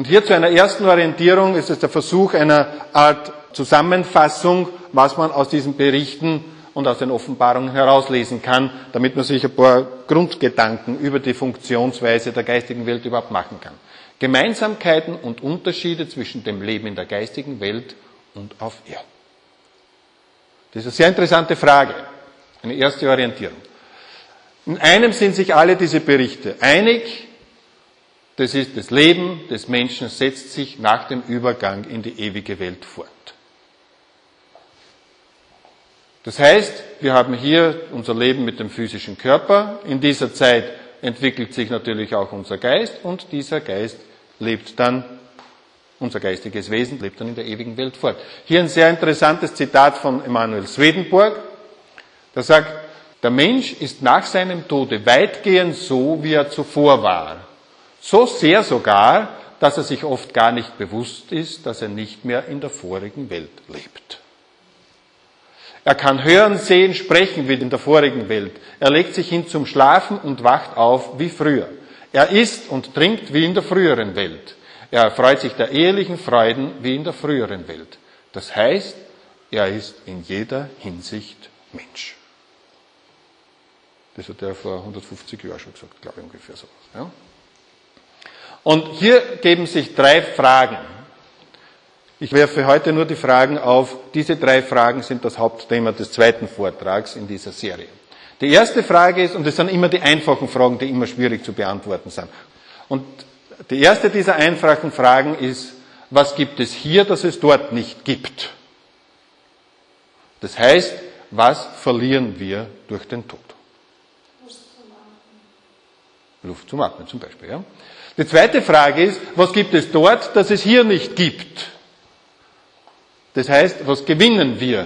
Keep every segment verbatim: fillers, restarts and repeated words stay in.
Und hier zu einer ersten Orientierung ist es der Versuch einer Art Zusammenfassung, was man aus diesen Berichten und aus den Offenbarungen herauslesen kann, damit man sich ein paar Grundgedanken über die Funktionsweise der geistigen Welt überhaupt machen kann. Gemeinsamkeiten und Unterschiede zwischen dem Leben in der geistigen Welt und auf Erden. Das ist eine sehr interessante Frage, eine erste Orientierung. In einem sind sich alle diese Berichte einig, das ist, das Leben des Menschen setzt sich nach dem Übergang in die ewige Welt fort. Das heißt, wir haben hier unser Leben mit dem physischen Körper. In dieser Zeit entwickelt sich natürlich auch unser Geist und dieser Geist lebt dann, unser geistiges Wesen lebt dann in der ewigen Welt fort. Hier ein sehr interessantes Zitat von Emanuel Swedenborg, der sagt, der Mensch ist nach seinem Tode weitgehend so, wie er zuvor war. So sehr sogar, dass er sich oft gar nicht bewusst ist, dass er nicht mehr in der vorigen Welt lebt. Er kann hören, sehen, sprechen wie in der vorigen Welt. Er legt sich hin zum Schlafen und wacht auf wie früher. Er isst und trinkt wie in der früheren Welt. Er erfreut sich der ehelichen Freuden wie in der früheren Welt. Das heißt, er ist in jeder Hinsicht Mensch. Das hat er vor hundertfünfzig Jahren schon gesagt, glaube ich, ungefähr so. Ja? Und hier geben sich drei Fragen. Ich werfe heute nur die Fragen auf. Diese drei Fragen sind das Hauptthema des zweiten Vortrags in dieser Serie. Die erste Frage ist, und das sind immer die einfachen Fragen, die immer schwierig zu beantworten sind. Und die erste dieser einfachen Fragen ist, was gibt es hier, das es dort nicht gibt? Das heißt, was verlieren wir durch den Tod? Luft zum Atmen. Luft zum Atmen zum Beispiel, ja. Die zweite Frage ist, was gibt es dort, das es hier nicht gibt? Das heißt, was gewinnen wir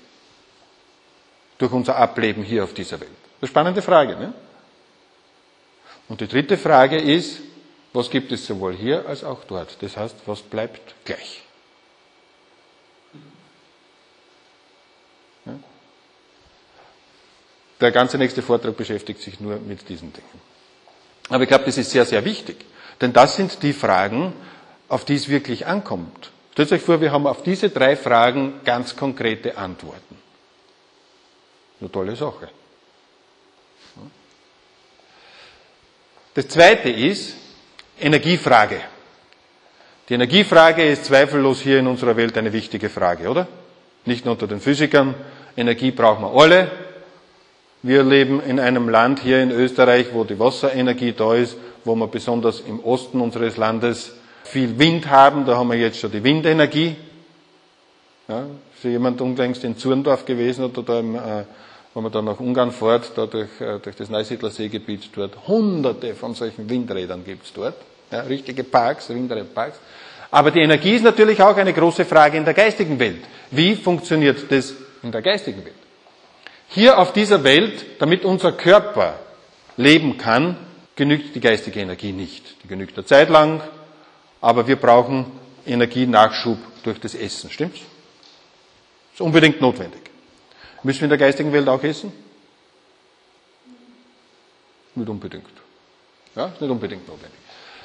durch unser Ableben hier auf dieser Welt? Das ist eine spannende Frage, ne? Und die dritte Frage ist, was gibt es sowohl hier als auch dort? Das heißt, was bleibt gleich? Ja? Der ganze nächste Vortrag beschäftigt sich nur mit diesen Dingen. Aber ich glaube, das ist sehr, sehr wichtig. Denn das sind die Fragen, auf die es wirklich ankommt. Stellt euch vor, wir haben auf diese drei Fragen ganz konkrete Antworten. Eine tolle Sache. Das zweite ist Energiefrage. Die Energiefrage ist zweifellos hier in unserer Welt eine wichtige Frage, oder? Nicht nur unter den Physikern. Energie brauchen wir alle. Wir leben in einem Land hier in Österreich, wo die Wasserenergie da ist, wo wir besonders im Osten unseres Landes viel Wind haben. Da haben wir jetzt schon die Windenergie. Ja, ist jemand unlängst in Zurndorf gewesen oder da im, äh, wenn man da nach Ungarn fährt, da durch, äh, durch das Neusiedlerseegebiet dort, hunderte von solchen Windrädern gibt's dort. Ja, richtige Parks, Windräderparks. Aber die Energie ist natürlich auch eine große Frage in der geistigen Welt. Wie funktioniert das in der geistigen Welt? Hier auf dieser Welt, damit unser Körper leben kann, genügt die geistige Energie nicht. Die genügt eine Zeit lang, aber wir brauchen Energienachschub durch das Essen, stimmt's? Ist unbedingt notwendig. Müssen wir in der geistigen Welt auch essen? Nicht unbedingt. Ja, ist nicht unbedingt notwendig.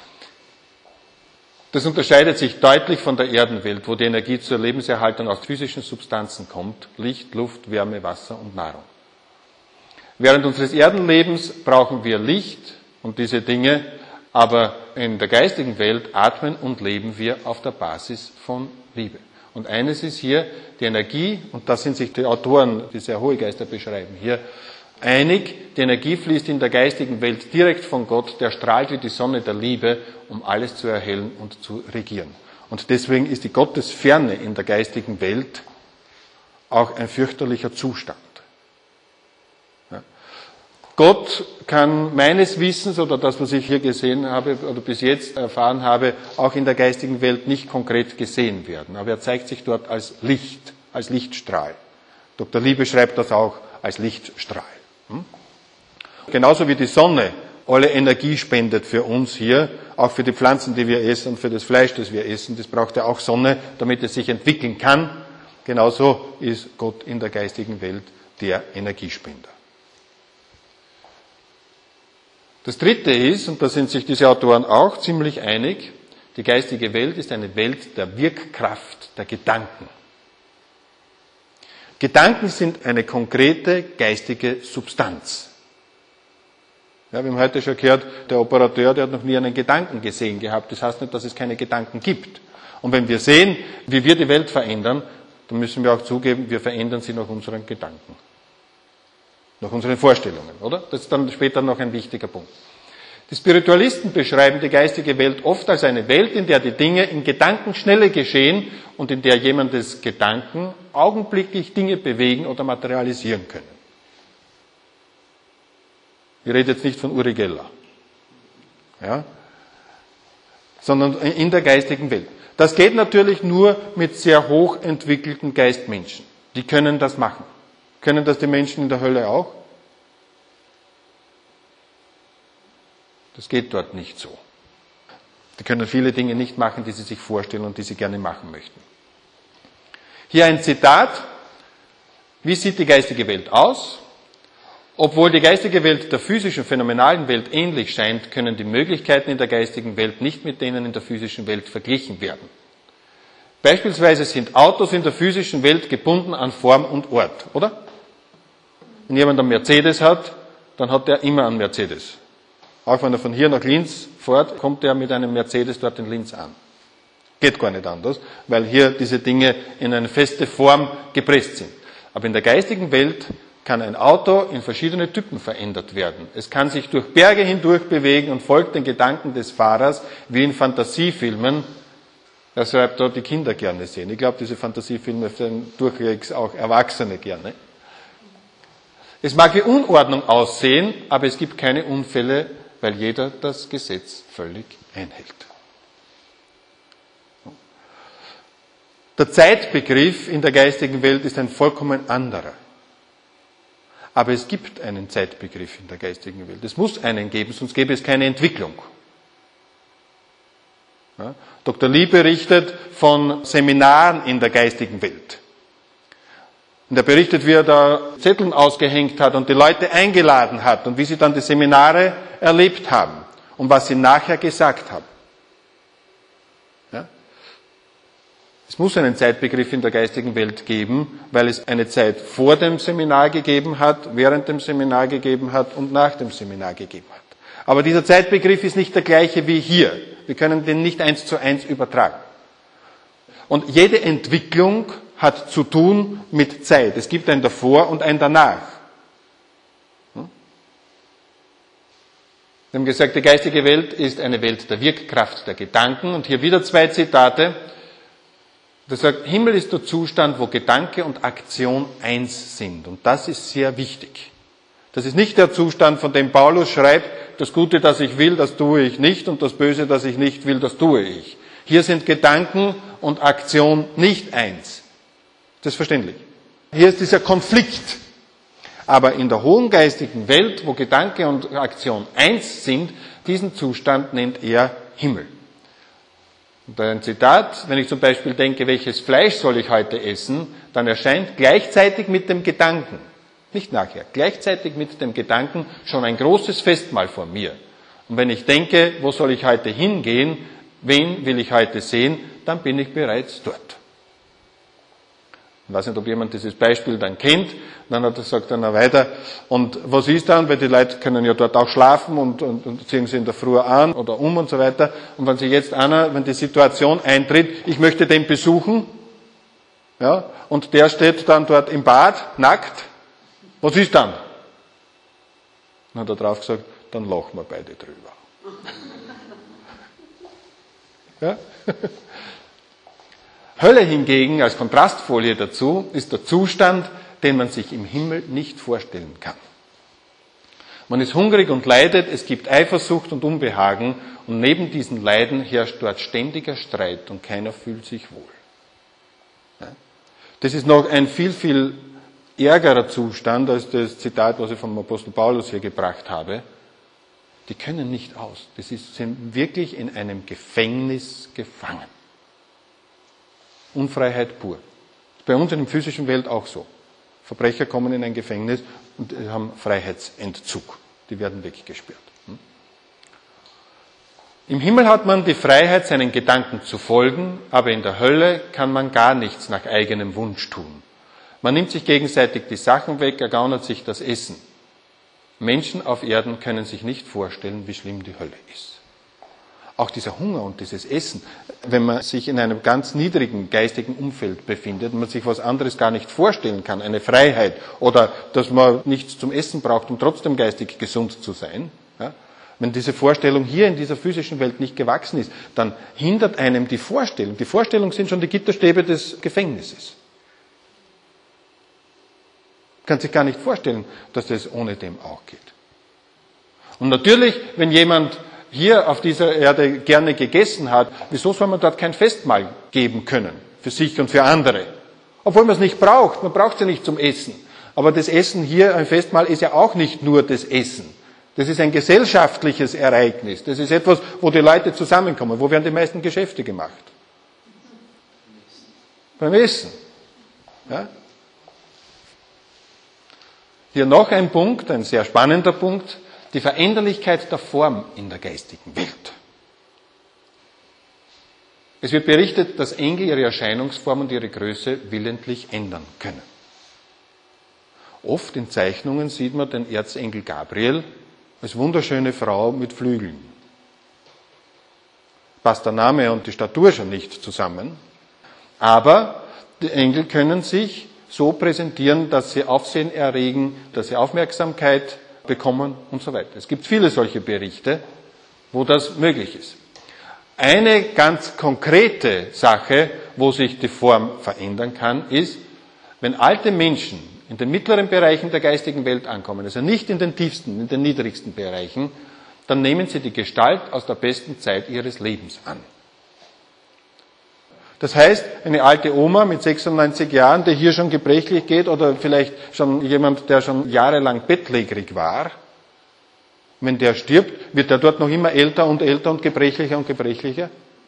Das unterscheidet sich deutlich von der Erdenwelt, wo die Energie zur Lebenserhaltung aus physischen Substanzen kommt. Licht, Luft, Wärme, Wasser und Nahrung. Während unseres Erdenlebens brauchen wir Licht und diese Dinge, aber in der geistigen Welt atmen und leben wir auf der Basis von Liebe. Und eines ist hier, die Energie, und da sind sich die Autoren, die sehr hohe Geister beschreiben, hier einig, die Energie fließt in der geistigen Welt direkt von Gott, der strahlt wie die Sonne der Liebe, um alles zu erhellen und zu regieren. Und deswegen ist die Gottesferne in der geistigen Welt auch ein fürchterlicher Zustand. Ja. Gott kann meines Wissens oder das, was ich hier gesehen habe oder bis jetzt erfahren habe, auch in der geistigen Welt nicht konkret gesehen werden. Aber er zeigt sich dort als Licht, als Lichtstrahl. Doktor Lee beschreibt das auch als Lichtstrahl. Hm? Genauso wie die Sonne alle Energie spendet für uns hier, auch für die Pflanzen, die wir essen, für das Fleisch, das wir essen, das braucht ja auch Sonne, damit es sich entwickeln kann. Genauso ist Gott in der geistigen Welt der Energiespender. Das Dritte ist, und da sind sich diese Autoren auch ziemlich einig, Die geistige Welt ist eine Welt der Wirkkraft der Gedanken. Gedanken sind eine konkrete geistige Substanz. Ja, wir haben heute schon gehört, der Operateur, der hat noch nie einen Gedanken gesehen gehabt. Das heißt nicht, dass es keine Gedanken gibt. Und wenn wir sehen, wie wir die Welt verändern, dann müssen wir auch zugeben, wir verändern sie nach unseren Gedanken. Nach unseren Vorstellungen, oder? Das ist dann später noch ein wichtiger Punkt. Die Spiritualisten beschreiben die geistige Welt oft als eine Welt, in der die Dinge in Gedankenschnelle geschehen und in der jemandes Gedanken augenblicklich Dinge bewegen oder materialisieren können. Ich rede jetzt nicht von Uri Geller, ja, sondern in der geistigen Welt. Das geht natürlich nur mit sehr hoch entwickelten Geistmenschen. Die können das machen. Können das die Menschen in der Hölle auch? Das geht dort nicht so. Die können viele Dinge nicht machen, die sie sich vorstellen und die sie gerne machen möchten. Hier ein Zitat. Wie sieht die geistige Welt aus? Obwohl die geistige Welt der physischen, phänomenalen Welt ähnlich scheint, können die Möglichkeiten in der geistigen Welt nicht mit denen in der physischen Welt verglichen werden. Beispielsweise sind Autos in der physischen Welt gebunden an Form und Ort, oder? Wenn jemand einen Mercedes hat, dann hat er immer einen Mercedes. Auch wenn er von hier nach Linz fährt, kommt er mit einem Mercedes dort in Linz an. Geht gar nicht anders, weil hier diese Dinge in eine feste Form gepresst sind. Aber in der geistigen Welt kann ein Auto in verschiedene Typen verändert werden. Es kann sich durch Berge hindurch bewegen und folgt den Gedanken des Fahrers, wie in Fantasiefilmen, weshalb da die Kinder gerne sehen. Ich glaube, diese Fantasiefilme sehen durchwegs auch Erwachsene gerne. Es mag wie Unordnung aussehen, aber es gibt keine Unfälle, weil jeder das Gesetz völlig einhält. Der Zeitbegriff in der geistigen Welt ist ein vollkommen anderer. Aber es gibt einen Zeitbegriff in der geistigen Welt. Es muss einen geben, sonst gäbe es keine Entwicklung. Ja, Doktor Lee berichtet von Seminaren in der geistigen Welt. Und er berichtet, wie er da Zetteln ausgehängt hat und die Leute eingeladen hat und wie sie dann die Seminare erlebt haben und was sie nachher gesagt haben. Ja? Es muss einen Zeitbegriff in der geistigen Welt geben, weil es eine Zeit vor dem Seminar gegeben hat, während dem Seminar gegeben hat und nach dem Seminar gegeben hat. Aber dieser Zeitbegriff ist nicht der gleiche wie hier. Wir können den nicht eins zu eins übertragen. Und jede Entwicklung hat zu tun mit Zeit. Es gibt ein Davor und ein Danach. Wir haben gesagt, die geistige Welt ist eine Welt der Wirkkraft der Gedanken. Und hier wieder zwei Zitate. Das sagt, Himmel ist der Zustand, wo Gedanke und Aktion eins sind. Und das ist sehr wichtig. Das ist nicht der Zustand, von dem Paulus schreibt, das Gute, das ich will, das tue ich nicht, und das Böse, das ich nicht will, das tue ich. Hier sind Gedanken und Aktion nicht eins. Das ist verständlich. Hier ist dieser Konflikt. Aber in der hohen geistigen Welt, wo Gedanke und Aktion eins sind, diesen Zustand nennt er Himmel. Und ein Zitat, wenn ich zum Beispiel denke, welches Fleisch soll ich heute essen, dann erscheint gleichzeitig mit dem Gedanken, nicht nachher, gleichzeitig mit dem Gedanken schon ein großes Festmahl vor mir. Und wenn ich denke, wo soll ich heute hingehen, wen will ich heute sehen, dann bin ich bereits dort. Ich weiß nicht, ob jemand dieses Beispiel dann kennt. Dann hat er, sagt er noch weiter. Und was ist dann? Weil die Leute können ja dort auch schlafen und, und, und ziehen sie in der Früh an oder um und so weiter. Und wenn sie jetzt einer, wenn die Situation eintritt, ich möchte den besuchen, ja, und der steht dann dort im Bad, nackt, was ist dann? Dann hat er drauf gesagt, dann lachen wir beide drüber. Ja? Hölle hingegen, als Kontrastfolie dazu, ist der Zustand, den man sich im Himmel nicht vorstellen kann. Man ist hungrig und leidet, es gibt Eifersucht und Unbehagen und neben diesen Leiden herrscht dort ständiger Streit und keiner fühlt sich wohl. Das ist noch ein viel, viel ärgerer Zustand als das Zitat, was ich vom Apostel Paulus hier gebracht habe. Die können nicht aus. Das ist, sind wirklich in einem Gefängnis gefangen. Unfreiheit pur. Ist bei uns in der physischen Welt auch so. Verbrecher kommen in ein Gefängnis und haben Freiheitsentzug. Die werden weggesperrt. Im Himmel hat man die Freiheit, seinen Gedanken zu folgen, aber in der Hölle kann man gar nichts nach eigenem Wunsch tun. Man nimmt sich gegenseitig die Sachen weg, ergaunert sich das Essen. Menschen auf Erden können sich nicht vorstellen, wie schlimm die Hölle ist. Auch dieser Hunger und dieses Essen, wenn man sich in einem ganz niedrigen geistigen Umfeld befindet und man sich was anderes gar nicht vorstellen kann, eine Freiheit oder dass man nichts zum Essen braucht, um trotzdem geistig gesund zu sein, ja, wenn diese Vorstellung hier in dieser physischen Welt nicht gewachsen ist, dann hindert einem die Vorstellung. Die Vorstellung sind schon die Gitterstäbe des Gefängnisses. Man kann sich gar nicht vorstellen, dass das ohne dem auch geht. Und natürlich, wenn jemand hier auf dieser Erde gerne gegessen hat, wieso soll man dort kein Festmahl geben können? Für sich und für andere. Obwohl man es nicht braucht. Man braucht es ja nicht zum Essen. Aber das Essen hier, ein Festmahl, ist ja auch nicht nur das Essen. Das ist ein gesellschaftliches Ereignis. Das ist etwas, wo die Leute zusammenkommen. Wo werden die meisten Geschäfte gemacht? Beim Essen. Ja? Hier noch ein Punkt, ein sehr spannender Punkt. Die Veränderlichkeit der Form in der geistigen Welt. Es wird berichtet, dass Engel ihre Erscheinungsform und ihre Größe willentlich ändern können. Oft in Zeichnungen sieht man den Erzengel Gabriel als wunderschöne Frau mit Flügeln. Passt der Name und die Statur schon nicht zusammen. Aber die Engel können sich so präsentieren, dass sie Aufsehen erregen, dass sie Aufmerksamkeit bekommen und so weiter. Es gibt viele solche Berichte, wo das möglich ist. Eine ganz konkrete Sache, wo sich die Form verändern kann, ist, wenn alte Menschen in den mittleren Bereichen der geistigen Welt ankommen, also nicht in den tiefsten, in den niedrigsten Bereichen, dann nehmen sie die Gestalt aus der besten Zeit ihres Lebens an. Das heißt, eine alte Oma mit sechsundneunzig Jahren, die hier schon gebrechlich geht, oder vielleicht schon jemand, der schon jahrelang bettlägerig war, wenn der stirbt, wird er dort noch immer älter und älter und gebrechlicher und gebrechlicher?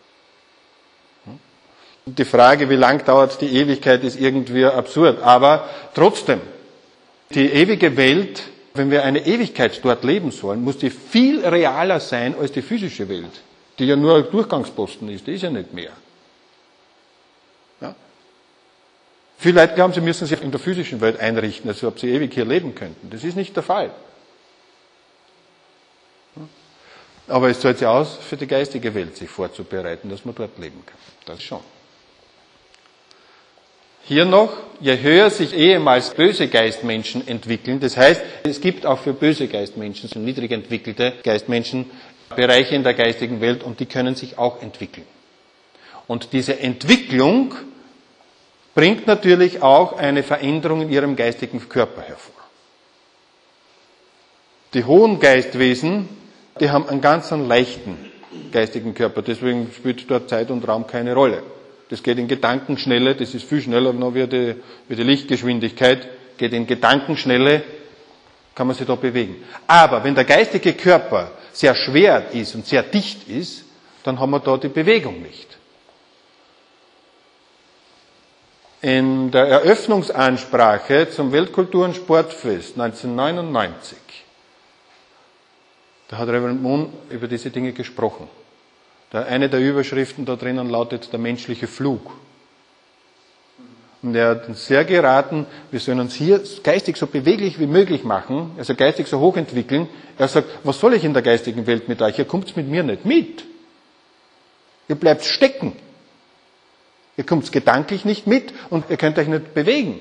Die Frage, wie lang dauert die Ewigkeit, ist irgendwie absurd. Aber trotzdem, die ewige Welt, wenn wir eine Ewigkeit dort leben sollen, muss die viel realer sein als die physische Welt, die ja nur ein Durchgangsposten ist, die ist ja nicht mehr. Ja? Viele Leute glauben, sie müssen sich in der physischen Welt einrichten, als ob sie ewig hier leben könnten. Das ist nicht der Fall. Aber es zahlt sich aus, für die geistige Welt sich vorzubereiten, dass man dort leben kann. Das schon. Hier noch, je höher sich ehemals böse Geistmenschen entwickeln, das heißt, es gibt auch für böse Geistmenschen, so niedrig entwickelte Geistmenschen, Bereiche in der geistigen Welt und die können sich auch entwickeln. Und diese Entwicklung bringt natürlich auch eine Veränderung in ihrem geistigen Körper hervor. Die hohen Geistwesen, die haben einen ganz einen leichten geistigen Körper, deswegen spielt dort Zeit und Raum keine Rolle. Das geht in Gedankenschnelle, das ist viel schneller noch wie die, wie die Lichtgeschwindigkeit, geht in Gedankenschnelle, kann man sich da bewegen. Aber wenn der geistige Körper sehr schwer ist und sehr dicht ist, dann haben wir da die Bewegung nicht. In der Eröffnungsansprache zum Weltkultur- und Sportfest neunzehnhundertneunundneunzig, da hat Reverend Moon über diese Dinge gesprochen. Eine der Überschriften da drinnen lautet der menschliche Flug. Und er hat uns sehr geraten, wir sollen uns hier geistig so beweglich wie möglich machen, also geistig so hoch entwickeln. Er sagt, was soll ich in der geistigen Welt mit euch? Ihr kommt mit mir nicht mit. Ihr bleibt stecken. Ihr kommt gedanklich nicht mit und ihr könnt euch nicht bewegen.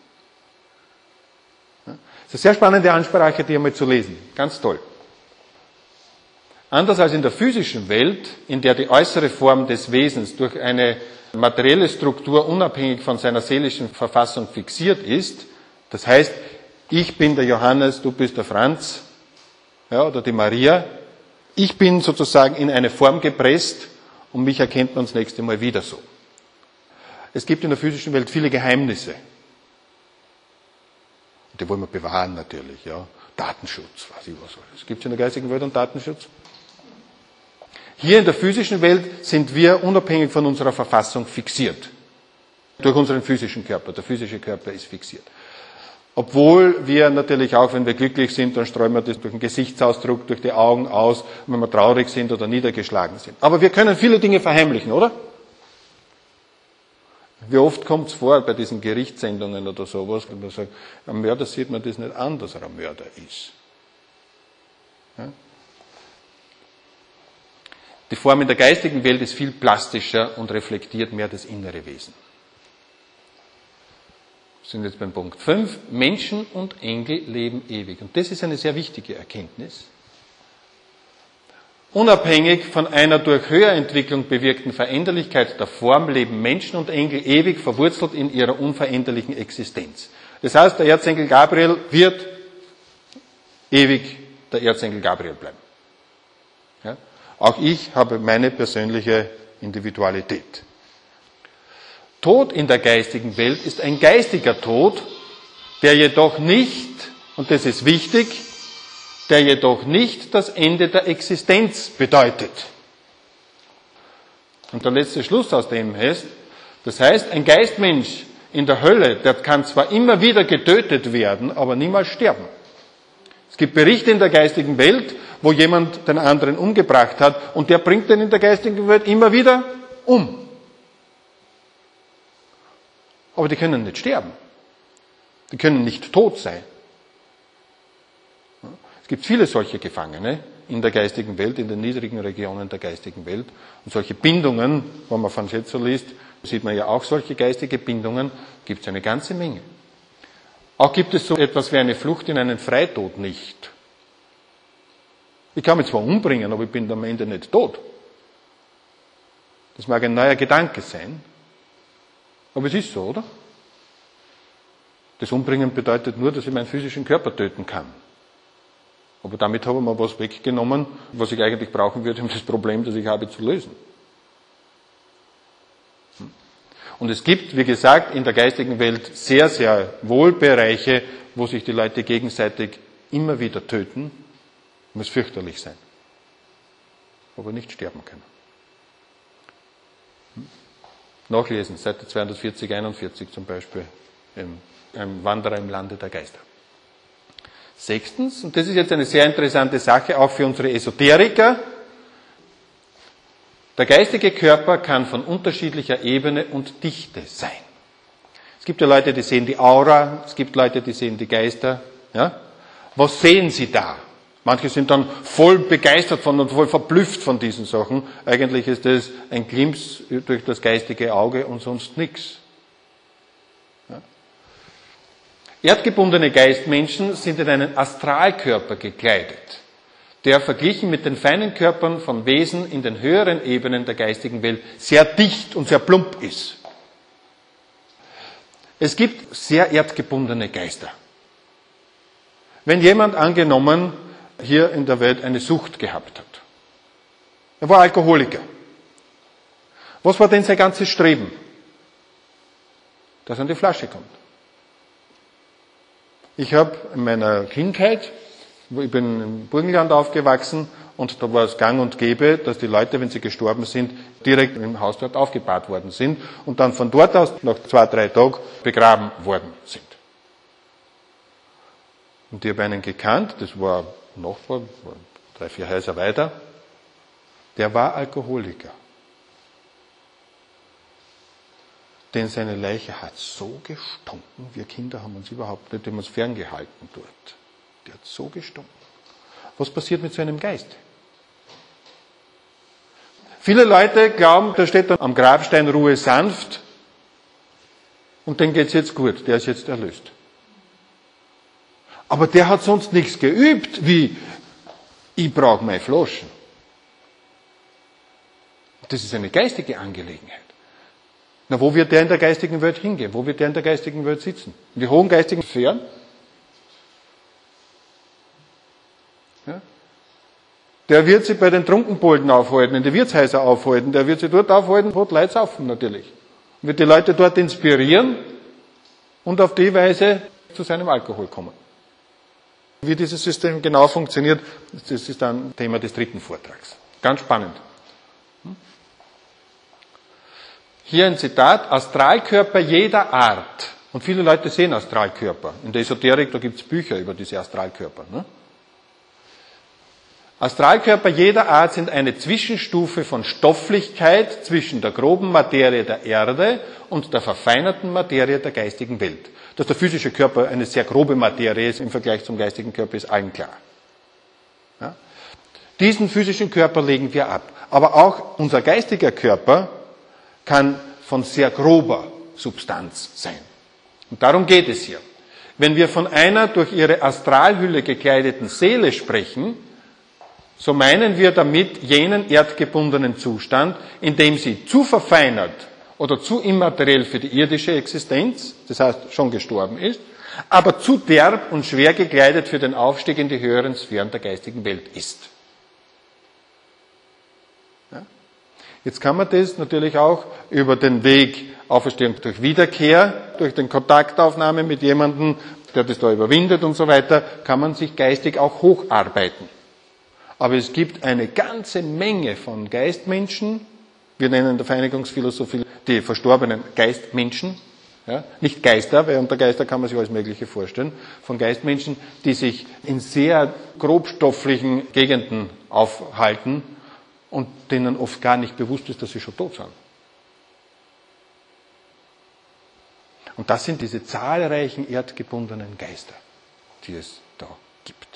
Das ist eine sehr spannende Ansprache, die einmal zu lesen. Ganz toll. Anders als in der physischen Welt, in der die äußere Form des Wesens durch eine materielle Struktur unabhängig von seiner seelischen Verfassung fixiert ist, das heißt, ich bin der Johannes, du bist der Franz, ja, oder die Maria, ich bin sozusagen in eine Form gepresst und mich erkennt man das nächste Mal wieder so. Es gibt in der physischen Welt viele Geheimnisse. Die wollen wir bewahren natürlich, ja. Datenschutz, weiß ich was alles. Gibt es in der geistigen Welt einen Datenschutz? Hier in der physischen Welt sind wir unabhängig von unserer Verfassung fixiert. Durch unseren physischen Körper. Der physische Körper ist fixiert. Obwohl wir natürlich auch, wenn wir glücklich sind, dann streuen wir das durch den Gesichtsausdruck, durch die Augen aus, wenn wir traurig sind oder niedergeschlagen sind. Aber wir können viele Dinge verheimlichen, oder? Wie oft kommt es vor bei diesen Gerichtssendungen oder sowas, wenn man sagt, am Mörder sieht man das nicht an, dass er ein Mörder ist. Ja? Die Form in der geistigen Welt ist viel plastischer und reflektiert mehr das innere Wesen. Wir sind jetzt beim Punkt fünf. Menschen und Engel leben ewig. Und das ist eine sehr wichtige Erkenntnis. Unabhängig von einer durch Höherentwicklung bewirkten Veränderlichkeit der Form leben Menschen und Engel ewig verwurzelt in ihrer unveränderlichen Existenz. Das heißt, der Erzengel Gabriel wird ewig der Erzengel Gabriel bleiben. Ja? Auch ich habe meine persönliche Individualität. Tod in der geistigen Welt ist ein geistiger Tod, der jedoch nicht, und das ist wichtig, der jedoch nicht das Ende der Existenz bedeutet. Und der letzte Schluss aus dem ist, das heißt, ein Geistmensch in der Hölle, der kann zwar immer wieder getötet werden, aber niemals sterben. Es gibt Berichte in der geistigen Welt, wo jemand den anderen umgebracht hat und der bringt den in der geistigen Welt immer wieder um. Aber die können nicht sterben. Die können nicht tot sein. Es gibt viele solche Gefangene in der geistigen Welt, in den niedrigen Regionen der geistigen Welt. Und solche Bindungen, wenn man von Schätzer liest, sieht man ja auch solche geistige Bindungen, gibt es eine ganze Menge. Auch gibt es so etwas wie eine Flucht in einen Freitod nicht. Ich kann mich zwar umbringen, aber ich bin am Ende nicht tot. Das mag ein neuer Gedanke sein, aber es ist so, oder? Das Umbringen bedeutet nur, dass ich meinen physischen Körper töten kann. Aber damit habe ich mir was weggenommen, was ich eigentlich brauchen würde, um das Problem, das ich habe, zu lösen. Und es gibt, wie gesagt, in der geistigen Welt sehr, sehr wohl Bereiche, wo sich die Leute gegenseitig immer wieder töten. Muss fürchterlich sein. Aber nicht sterben können. Nachlesen, Seite zweihundertvierzig, einundvierzig zum Beispiel, ein Wanderer im Lande der Geister. Sechstens, und das ist jetzt eine sehr interessante Sache, auch für unsere Esoteriker, der geistige Körper kann von unterschiedlicher Ebene und Dichte sein. Es gibt ja Leute, die sehen die Aura, es gibt Leute, die sehen die Geister. Ja? Was sehen sie da? Manche sind dann voll begeistert von und voll verblüfft von diesen Sachen. Eigentlich ist das ein Glimps durch das geistige Auge und sonst nichts. Ja? Erdgebundene Geistmenschen sind in einen Astralkörper gekleidet, der verglichen mit den feinen Körpern von Wesen in den höheren Ebenen der geistigen Welt sehr dicht und sehr plump ist. Es gibt sehr erdgebundene Geister. Wenn jemand angenommen hier in der Welt eine Sucht gehabt hat, er war Alkoholiker. Was war denn sein ganzes Streben? Dass er an die Flasche kommt. Ich habe in meiner Kindheit, ich bin im Burgenland aufgewachsen und da war es gang und gäbe, dass die Leute, wenn sie gestorben sind, direkt im Haus dort aufgebahrt worden sind und dann von dort aus nach zwei, drei Tagen begraben worden sind. Und ich habe einen gekannt, das war ein Nachbar, war drei, vier Häuser weiter, der war Alkoholiker. Denn seine Leiche hat so gestunken, wir Kinder haben uns überhaupt nicht, haben uns ferngehalten dort. Der hat so gestunken. Was passiert mit so einem Geist? Viele Leute glauben, da steht dann am Grabstein Ruhe sanft und dem geht's jetzt gut, der ist jetzt erlöst. Aber der hat sonst nichts geübt, wie ich brauche meine Flaschen. Das ist eine geistige Angelegenheit. Na, wo wird der in der geistigen Welt hingehen? Wo wird der in der geistigen Welt sitzen? In die hohen geistigen Sphären? Ja? Der wird sich bei den Trunkenbolden aufhalten, in die Wirtshäuser aufhalten, der wird sich dort aufhalten, wo die Leute saufen natürlich. Wird die Leute dort inspirieren und auf die Weise zu seinem Alkohol kommen. Wie dieses System genau funktioniert, das ist dann Thema des dritten Vortrags. Ganz spannend. Hier ein Zitat: Astralkörper jeder Art Und viele Leute sehen Astralkörper. In der Esoterik, da gibt es Bücher über diese Astralkörper. Ne? Astralkörper jeder Art sind eine Zwischenstufe von Stofflichkeit zwischen der groben Materie der Erde und der verfeinerten Materie der geistigen Welt. Dass der physische Körper eine sehr grobe Materie ist im Vergleich zum geistigen Körper, ist allen klar. Ja? Diesen physischen Körper legen wir ab. Aber auch unser geistiger Körper kann von sehr grober Substanz sein. Und darum geht es hier. Wenn wir von einer durch ihre Astralhülle gekleideten Seele sprechen, so meinen wir damit jenen erdgebundenen Zustand, in dem sie zu verfeinert oder zu immateriell für die irdische Existenz, das heißt schon gestorben ist, aber zu derb und schwer gekleidet für den Aufstieg in die höheren Sphären der geistigen Welt ist. Ja? Jetzt kann man das natürlich auch über den Weg Auferstehung durch Wiederkehr, durch den Kontaktaufnahme mit jemandem, der das da überwindet und so weiter, kann man sich geistig auch hocharbeiten. Aber es gibt eine ganze Menge von Geistmenschen, wir nennen in der Vereinigungsphilosophie die verstorbenen Geistmenschen, ja, nicht Geister, weil unter Geister kann man sich alles Mögliche vorstellen, von Geistmenschen, die sich in sehr grobstofflichen Gegenden aufhalten und denen oft gar nicht bewusst ist, dass sie schon tot sind. Und das sind diese zahlreichen erdgebundenen Geister, die es da gibt.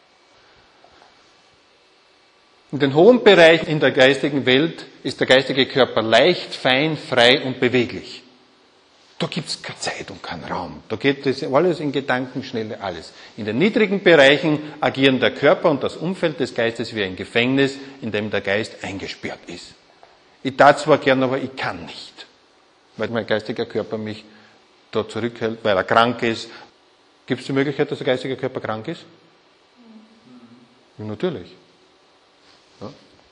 In den hohen Bereichen in der geistigen Welt ist der geistige Körper leicht, fein, frei und beweglich. Da gibt es keine Zeit und keinen Raum. Da geht das alles in Gedankenschnelle, alles. In den niedrigen Bereichen agieren der Körper und das Umfeld des Geistes wie ein Gefängnis, in dem der Geist eingesperrt ist. Ich darf zwar gern, aber ich kann nicht, weil mein geistiger Körper mich da zurückhält, weil er krank ist. Gibt es die Möglichkeit, dass der geistige Körper krank ist? Ja, natürlich. Ja.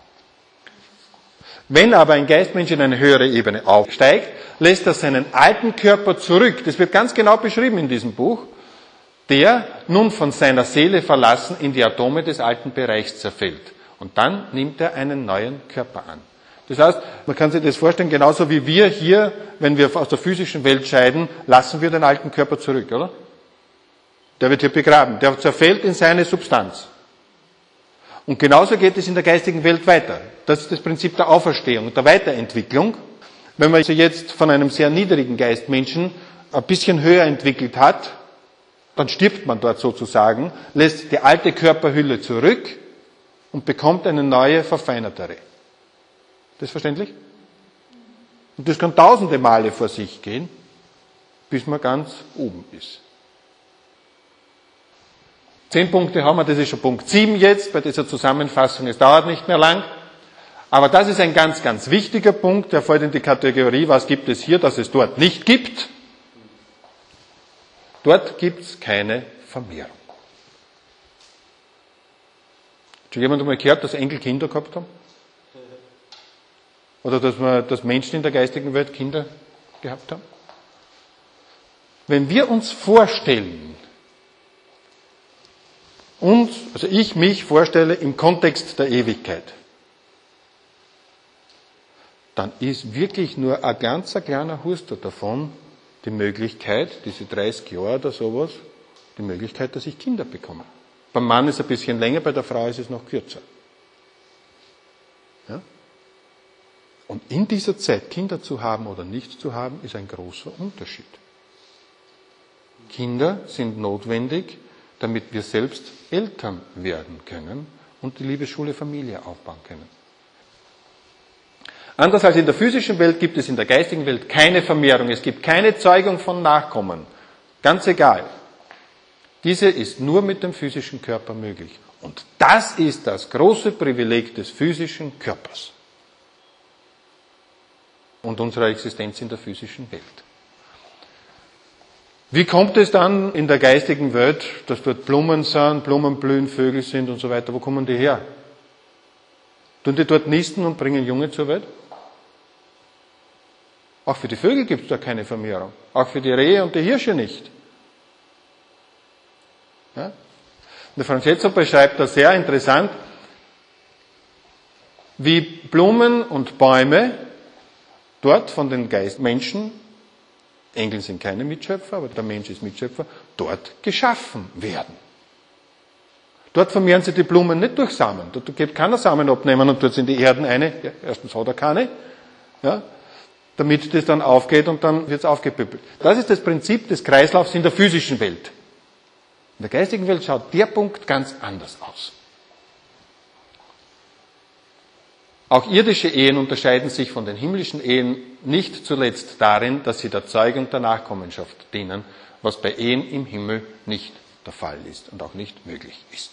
Wenn aber ein Geistmensch in eine höhere Ebene aufsteigt, lässt er seinen alten Körper zurück. Das wird ganz genau beschrieben in diesem Buch. Der nun von seiner Seele verlassen in die Atome des alten Bereichs zerfällt. Und dann nimmt er einen neuen Körper an. Das heißt, man kann sich das vorstellen, genauso wie wir hier, wenn wir aus der physischen Welt scheiden, lassen wir den alten Körper zurück, oder? Der wird hier begraben. Der zerfällt in seine Substanz. Und genauso geht es in der geistigen Welt weiter. Das ist das Prinzip der Auferstehung, der Weiterentwicklung. Wenn man sich jetzt von einem sehr niedrigen Geistmenschen ein bisschen höher entwickelt hat, dann stirbt man dort sozusagen, lässt die alte Körperhülle zurück und bekommt eine neue, verfeinertere. Das ist verständlich? Und das kann tausende Male vor sich gehen, bis man ganz oben ist. Zehn Punkte haben wir, das ist schon Punkt sieben jetzt, bei dieser Zusammenfassung, es dauert nicht mehr lang. Aber das ist ein ganz, ganz wichtiger Punkt, der fällt in die Kategorie, was gibt es hier, dass es dort nicht gibt. Dort gibt es keine Vermehrung. Hat schon jemand einmal gehört, dass Engel Kinder gehabt haben? Oder dass, wir, dass Menschen in der geistigen Welt Kinder gehabt haben? Wenn wir uns vorstellen, uns, also ich mich vorstelle im Kontext der Ewigkeit, dann ist wirklich nur ein ganzer kleiner Huster davon die Möglichkeit, diese dreißig Jahre oder sowas, die Möglichkeit, dass ich Kinder bekomme. Beim Mann ist es ein bisschen länger, bei der Frau ist es noch kürzer. Ja? Und in dieser Zeit Kinder zu haben oder nicht zu haben, ist ein großer Unterschied. Kinder sind notwendig, damit wir selbst Eltern werden können und die Liebesschule Familie aufbauen können. Anders als in der physischen Welt gibt es in der geistigen Welt keine Vermehrung. Es gibt keine Zeugung von Nachkommen. Ganz egal. Diese ist nur mit dem physischen Körper möglich. Und das ist das große Privileg des physischen Körpers und unserer Existenz in der physischen Welt. Wie kommt es dann in der geistigen Welt, dass dort Blumen sind, Blumen blühen, Vögel sind und so weiter? Wo kommen die her? Tun die dort nisten und bringen Junge zur Welt? Auch für die Vögel gibt es da keine Vermehrung. Auch für die Rehe und die Hirsche nicht. Ja? Der Francesco beschreibt das sehr interessant, wie Blumen und Bäume dort von den Geistmenschen Engel sind keine Mitschöpfer, aber der Mensch ist Mitschöpfer, dort geschaffen werden. Dort vermehren sich die Blumen nicht durch Samen. Dort gibt keiner Samen abnehmen und tut in die Erden eine. Ja, erstens hat er keine, ja, damit das dann aufgeht und dann wird es aufgepüppelt. Das ist das Prinzip des Kreislaufs in der physischen Welt. In der geistigen Welt schaut der Punkt ganz anders aus. Auch irdische Ehen unterscheiden sich von den himmlischen Ehen nicht zuletzt darin, dass sie der Zeugung der Nachkommenschaft dienen, was bei Ehen im Himmel nicht der Fall ist und auch nicht möglich ist.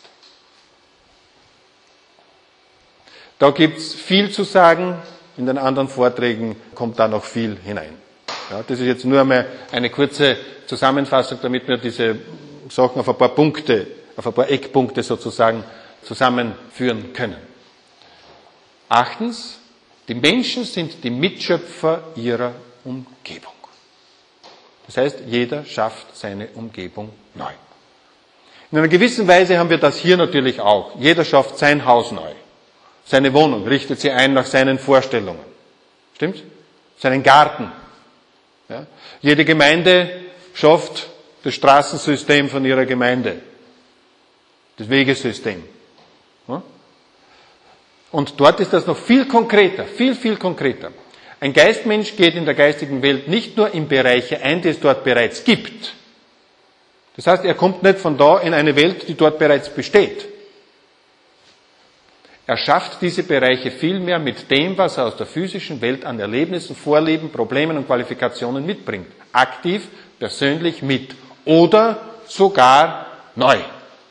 Da gibt es viel zu sagen, in den anderen Vorträgen kommt da noch viel hinein. Ja, das ist jetzt nur einmal eine kurze Zusammenfassung, damit wir diese Sachen auf ein paar Punkte, auf ein paar Eckpunkte sozusagen zusammenführen können. Achtens, die Menschen sind die Mitschöpfer ihrer Umgebung. Das heißt, jeder schafft seine Umgebung neu. In einer gewissen Weise haben wir das hier natürlich auch. Jeder schafft sein Haus neu. Seine Wohnung richtet sie ein nach seinen Vorstellungen. Stimmt's? Seinen Garten. Ja? Jede Gemeinde schafft das Straßensystem von ihrer Gemeinde. Das Wegesystem. Ja? Und dort ist das noch viel konkreter, viel, viel konkreter. Ein Geistmensch geht in der geistigen Welt nicht nur in Bereiche ein, die es dort bereits gibt. Das heißt, er kommt nicht von da in eine Welt, die dort bereits besteht. Er schafft diese Bereiche vielmehr mit dem, was er aus der physischen Welt an Erlebnissen, Vorlieben, Problemen und Qualifikationen mitbringt. Aktiv, persönlich mit. Oder sogar neu.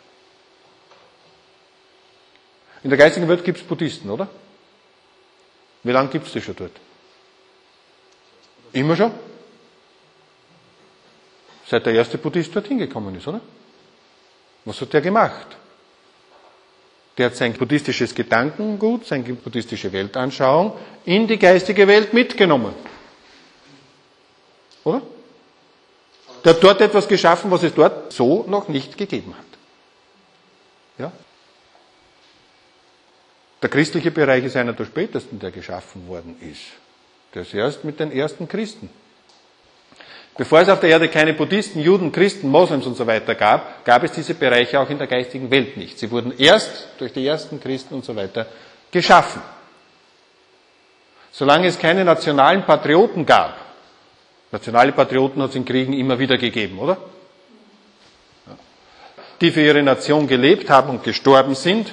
In der geistigen Welt gibt es Buddhisten, oder? Wie lange gibt es die schon dort? Immer schon? Seit der erste Buddhist dorthin gekommen ist, oder? Was hat der gemacht? Der hat sein buddhistisches Gedankengut, seine buddhistische Weltanschauung in die geistige Welt mitgenommen. Oder? Der hat dort etwas geschaffen, was es dort so noch nicht gegeben hat. Ja? Der christliche Bereich ist einer der spätesten, der geschaffen worden ist. Der ist erst mit den ersten Christen. Bevor es auf der Erde keine Buddhisten, Juden, Christen, Moslems und so weiter gab, gab es diese Bereiche auch in der geistigen Welt nicht. Sie wurden erst durch die ersten Christen und so weiter geschaffen. Solange es keine nationalen Patrioten gab, nationale Patrioten hat es in Kriegen immer wieder gegeben, oder? Die für ihre Nation gelebt haben und gestorben sind,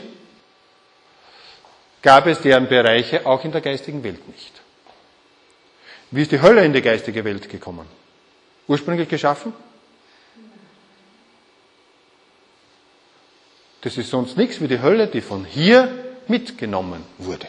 gab es deren Bereiche auch in der geistigen Welt nicht. Wie ist die Hölle in die geistige Welt gekommen? Ursprünglich geschaffen? Das ist sonst nichts wie die Hölle, die von hier mitgenommen wurde.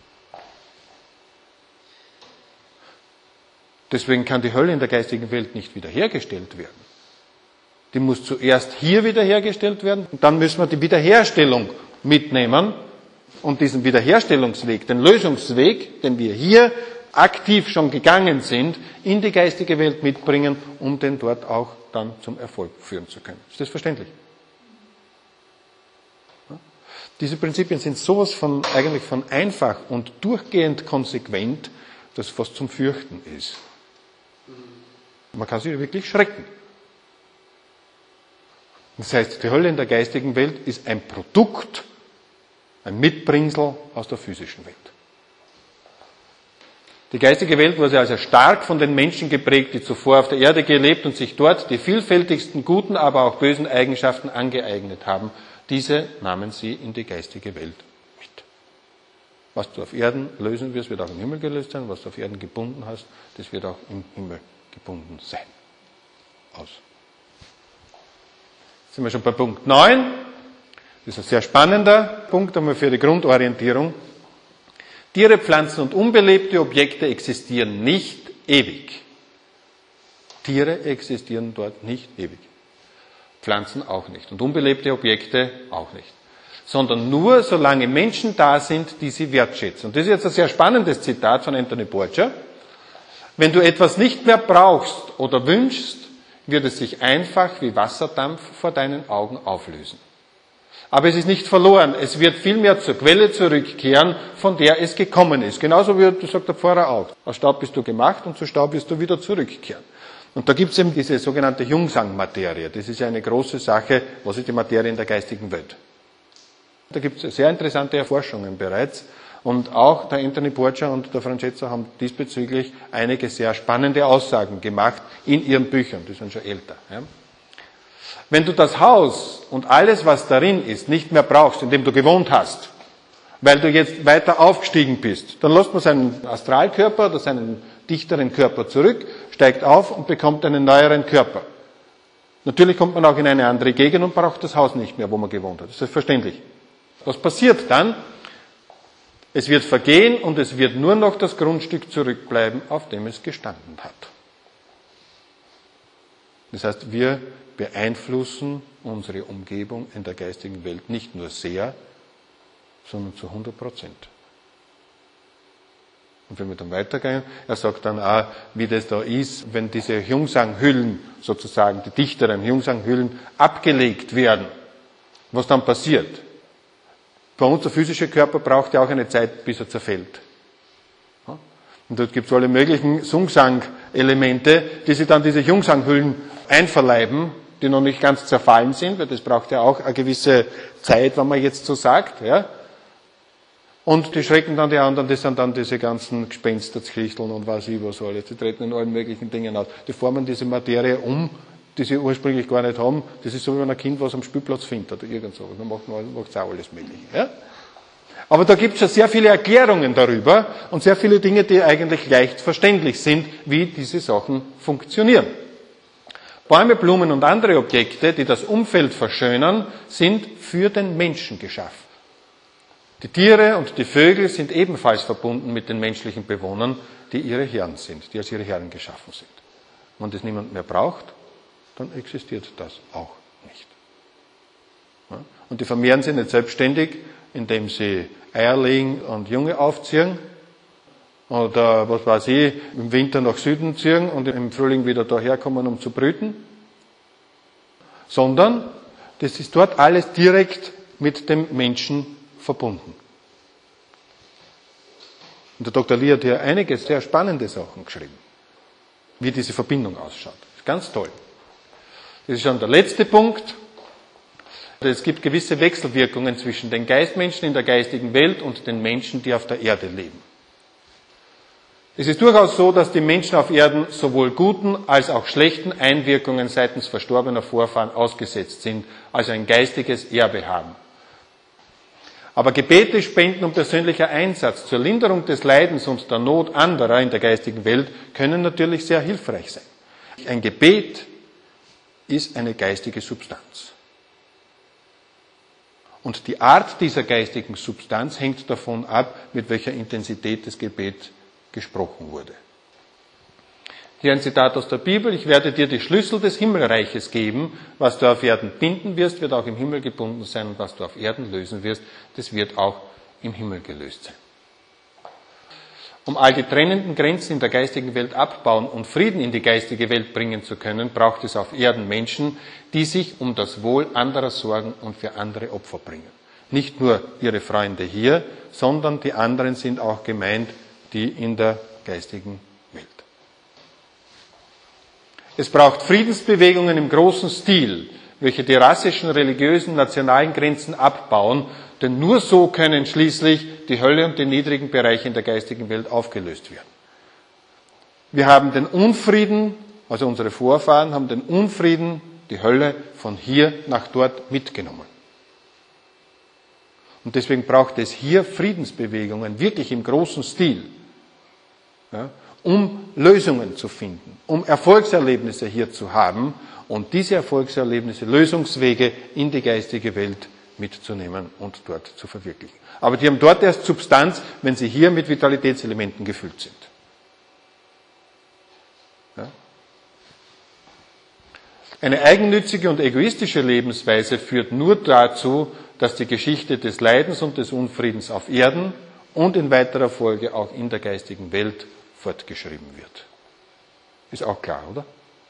Deswegen kann die Hölle in der geistigen Welt nicht wiederhergestellt werden. Die muss zuerst hier wiederhergestellt werden und dann müssen wir die Wiederherstellung mitnehmen und diesen Wiederherstellungsweg, den Lösungsweg, den wir hier aktiv schon gegangen sind, in die geistige Welt mitbringen, um den dort auch dann zum Erfolg führen zu können. Ist das verständlich? Ja? Diese Prinzipien sind sowas von, eigentlich von einfach und durchgehend konsequent, dass fast zum Fürchten ist. Man kann sich wirklich schrecken. Das heißt, die Hölle in der geistigen Welt ist ein Produkt, ein Mitbringsel aus der physischen Welt. Die geistige Welt wurde also stark von den Menschen geprägt, die zuvor auf der Erde gelebt und sich dort die vielfältigsten guten, aber auch bösen Eigenschaften angeeignet haben. Diese nahmen sie in die geistige Welt mit. Was du auf Erden lösen wirst, wird auch im Himmel gelöst sein. Was du auf Erden gebunden hast, das wird auch im Himmel gebunden sein. Aus. Jetzt sind wir schon bei Punkt neun. Das ist ein sehr spannender Punkt einmal für die Grundorientierung. Tiere, Pflanzen und unbelebte Objekte existieren nicht ewig. Tiere existieren dort nicht ewig. Pflanzen auch nicht. Und unbelebte Objekte auch nicht. Sondern nur, solange Menschen da sind, die sie wertschätzen. Und das ist jetzt ein sehr spannendes Zitat von Anthony Porcher. Wenn du etwas nicht mehr brauchst oder wünschst, wird es sich einfach wie Wasserdampf vor deinen Augen auflösen. Aber es ist nicht verloren. Es wird vielmehr zur Quelle zurückkehren, von der es gekommen ist. Genauso wie, das sagt der Pfarrer auch. Aus Staub bist du gemacht und zu Staub wirst du wieder zurückkehren. Und da gibt es eben diese sogenannte Jungsang-Materie. Das ist ja eine große Sache. Was ist die Materie in der geistigen Welt? Da gibt es sehr interessante Erforschungen bereits. Und auch der Anthony Porcher und der Francesco haben diesbezüglich einige sehr spannende Aussagen gemacht in ihren Büchern. Die sind schon älter. Ja. Wenn du das Haus und alles, was darin ist, nicht mehr brauchst, in dem du gewohnt hast, weil du jetzt weiter aufgestiegen bist, dann lässt man seinen Astralkörper oder seinen dichteren Körper zurück, steigt auf und bekommt einen neueren Körper. Natürlich kommt man auch in eine andere Gegend und braucht das Haus nicht mehr, wo man gewohnt hat. Das ist verständlich. Was passiert dann? Es wird vergehen und es wird nur noch das Grundstück zurückbleiben, auf dem es gestanden hat. Das heißt, wir beeinflussen unsere Umgebung in der geistigen Welt nicht nur sehr, sondern zu hundert Prozent. Und wenn wir dann weitergehen, er sagt dann auch, wie das da ist, wenn diese Jungsang-Hüllen, sozusagen die dichteren Jungsang-Hüllen, abgelegt werden, was dann passiert. Bei uns, der physische Körper braucht ja auch eine Zeit, bis er zerfällt. Und dort gibt es alle möglichen Jungsang-Elemente, die sich dann diese Jungsang-Hüllen einverleiben, die noch nicht ganz zerfallen sind, weil das braucht ja auch eine gewisse Zeit, wenn man jetzt so sagt, ja. Und die schrecken dann die anderen, das sind dann diese ganzen Gespensterskriechteln und was ich was alles. Die treten in allen möglichen Dingen aus. Die formen diese Materie um, die sie ursprünglich gar nicht haben. Das ist so, wie wenn ein Kind was am Spielplatz findet oder irgend so. Dann macht man macht's auch alles Mögliche. Ja? Aber da gibt es schon sehr viele Erklärungen darüber und sehr viele Dinge, die eigentlich leicht verständlich sind, wie diese Sachen funktionieren. Bäume, Blumen und andere Objekte, die das Umfeld verschönern, sind für den Menschen geschaffen. Die Tiere und die Vögel sind ebenfalls verbunden mit den menschlichen Bewohnern, die ihre Herren sind, die als ihre Herren geschaffen sind. Wenn das niemand mehr braucht, dann existiert das auch nicht. Und die vermehren sich nicht selbstständig, indem sie Eier legen und Junge aufziehen oder, was weiß ich, im Winter nach Süden ziehen und im Frühling wieder daherkommen, um zu brüten, sondern das ist dort alles direkt mit dem Menschen verbunden. Und der Doktor Lee hat hier einige sehr spannende Sachen geschrieben, wie diese Verbindung ausschaut. Das ist ganz toll. Das ist schon der letzte Punkt. Es gibt gewisse Wechselwirkungen zwischen den Geistmenschen in der geistigen Welt und den Menschen, die auf der Erde leben. Es ist durchaus so, dass die Menschen auf Erden sowohl guten als auch schlechten Einwirkungen seitens verstorbener Vorfahren ausgesetzt sind, also ein geistiges Erbe haben. Aber Gebete, Spenden und persönlicher Einsatz zur Linderung des Leidens und der Not anderer in der geistigen Welt können natürlich sehr hilfreich sein. Ein Gebet ist eine geistige Substanz. Und die Art dieser geistigen Substanz hängt davon ab, mit welcher Intensität das Gebet gesprochen wurde. Hier ein Zitat aus der Bibel: Ich werde dir die Schlüssel des Himmelreiches geben. Was du auf Erden binden wirst, wird auch im Himmel gebunden sein. Und was du auf Erden lösen wirst, das wird auch im Himmel gelöst sein. Um all die trennenden Grenzen in der geistigen Welt abbauen und Frieden in die geistige Welt bringen zu können, braucht es auf Erden Menschen, die sich um das Wohl anderer sorgen und für andere Opfer bringen. Nicht nur ihre Freunde hier, sondern die anderen sind auch gemeint, die in der geistigen Welt. Es braucht Friedensbewegungen im großen Stil, welche die rassischen, religiösen, nationalen Grenzen abbauen, denn nur so können schließlich die Hölle und die niedrigen Bereiche in der geistigen Welt aufgelöst werden. Wir haben den Unfrieden, also unsere Vorfahren haben den Unfrieden, die Hölle, von hier nach dort mitgenommen. Und deswegen braucht es hier Friedensbewegungen, wirklich im großen Stil, ja, um Lösungen zu finden, um Erfolgserlebnisse hier zu haben und diese Erfolgserlebnisse, Lösungswege in die geistige Welt mitzunehmen und dort zu verwirklichen. Aber die haben dort erst Substanz, wenn sie hier mit Vitalitätselementen gefüllt sind. Ja? Eine eigennützige und egoistische Lebensweise führt nur dazu, dass die Geschichte des Leidens und des Unfriedens auf Erden und in weiterer Folge auch in der geistigen Welt fortgeschrieben wird. Ist auch klar, oder?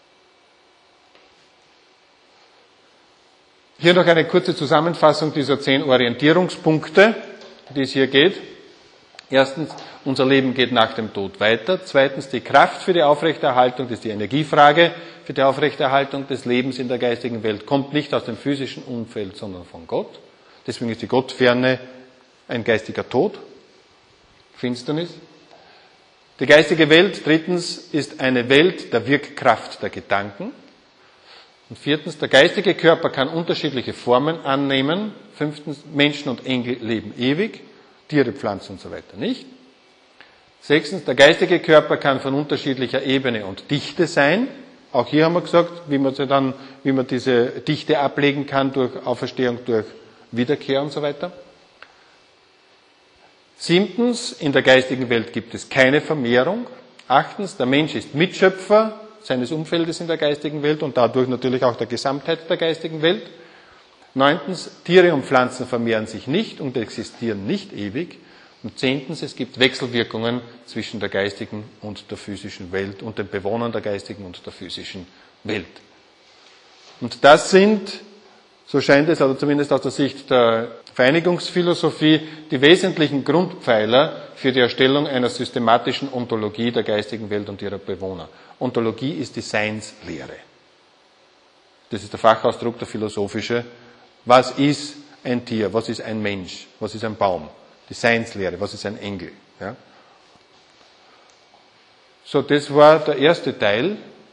Hier noch eine kurze Zusammenfassung dieser zehn Orientierungspunkte, um die es hier geht. Erstens, unser Leben geht nach dem Tod weiter. Zweitens, die Kraft für die Aufrechterhaltung, das ist die Energiefrage für die Aufrechterhaltung des Lebens in der geistigen Welt, kommt nicht aus dem physischen Umfeld, sondern von Gott. Deswegen ist die Gottferne ein geistiger Tod, Finsternis. Die geistige Welt, drittens, ist eine Welt der Wirkkraft der Gedanken. Und viertens, der geistige Körper kann unterschiedliche Formen annehmen. Fünftens, Menschen und Engel leben ewig, Tiere, Pflanzen und so weiter nicht. Sechstens, der geistige Körper kann von unterschiedlicher Ebene und Dichte sein. Auch hier haben wir gesagt, wie man, dann, wie man diese Dichte ablegen kann durch Auferstehung, durch Wiederkehr und so weiter. Siebtens, in der geistigen Welt gibt es keine Vermehrung. Achtens, der Mensch ist Mitschöpfer seines Umfeldes in der geistigen Welt und dadurch natürlich auch der Gesamtheit der geistigen Welt. Neuntens, Tiere und Pflanzen vermehren sich nicht und existieren nicht ewig. Und zehntens, es gibt Wechselwirkungen zwischen der geistigen und der physischen Welt und den Bewohnern der geistigen und der physischen Welt. Und das sind, so scheint es, oder zumindest aus der Sicht der Vereinigungsphilosophie, die wesentlichen Grundpfeiler für die Erstellung einer systematischen Ontologie der geistigen Welt und ihrer Bewohner. Ontologie ist die Seinslehre. Das ist der Fachausdruck, der philosophische. Was ist ein Tier? Was ist ein Mensch? Was ist ein Baum? Die Seinslehre. Was ist ein Engel? Ja? So, das war der erste Teil.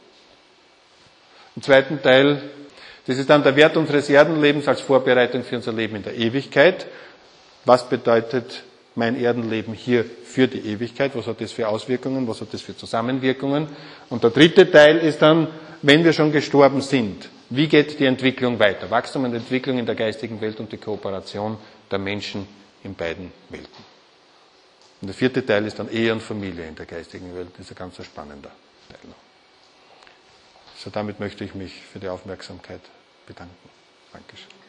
Im zweiten Teil, das ist dann der Wert unseres Erdenlebens als Vorbereitung für unser Leben in der Ewigkeit. Was bedeutet mein Erdenleben hier für die Ewigkeit? Was hat das für Auswirkungen? Was hat das für Zusammenwirkungen? Und der dritte Teil ist dann, wenn wir schon gestorben sind, wie geht die Entwicklung weiter? Wachstum und Entwicklung in der geistigen Welt und die Kooperation der Menschen in beiden Welten. Und der vierte Teil ist dann Ehe und Familie in der geistigen Welt. Das ist ein ganz spannender Teil. So, damit möchte ich mich für die Aufmerksamkeit bedanken. Dankeschön.